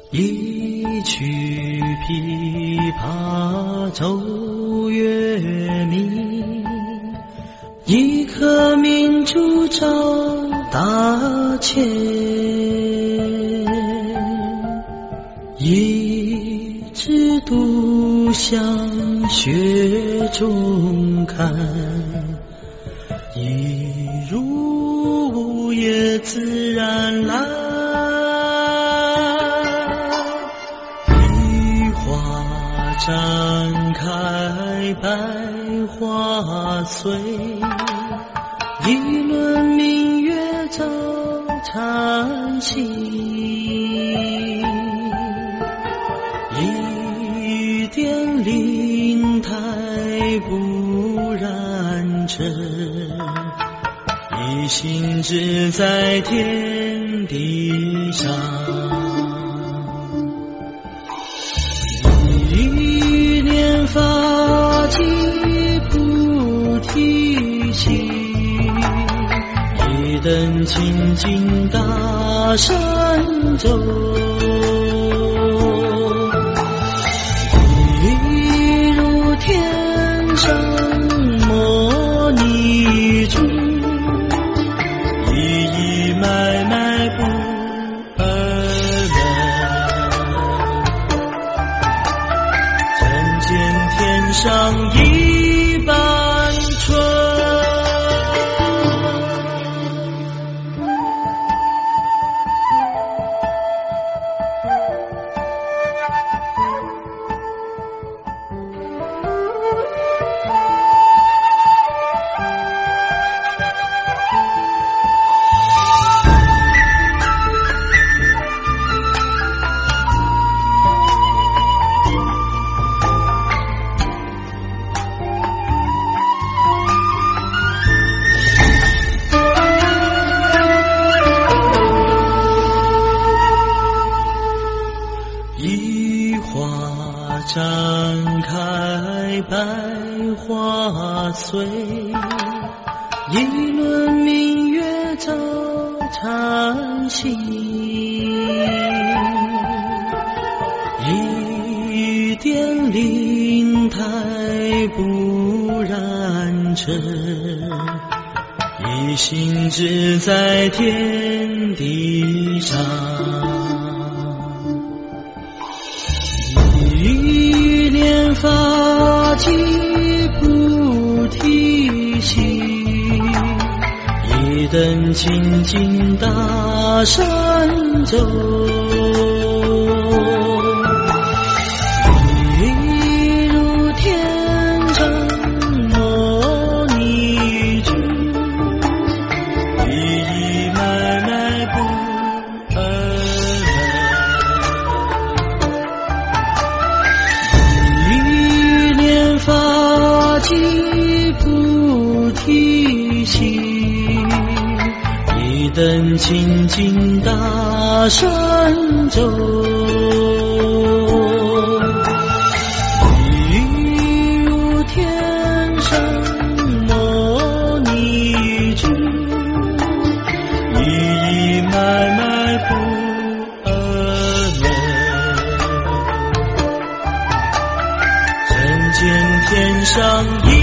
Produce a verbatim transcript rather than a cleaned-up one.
一曲琵琶奏月明，一颗明珠照大千。一枝独向雪中看，一如也自然来。梨花绽开百花碎，一轮明月照禅心。一点灵台不染尘，一心只在天地上。一念发起菩提心，一灯清净大山洲。天上摩尼珠，一一脉脉不二人，人间天上一般春。一花绽开百花碎，一轮明月照禅心。一点灵台不染尘，一心只在天地上。一念发起菩提心，一灯清净大山洲。一如天上摩尼珠，一一脉脉不二人，发起菩提心，一灯清净大山洲。一如天上摩尼珠，一一脉脉不二人，人间天上一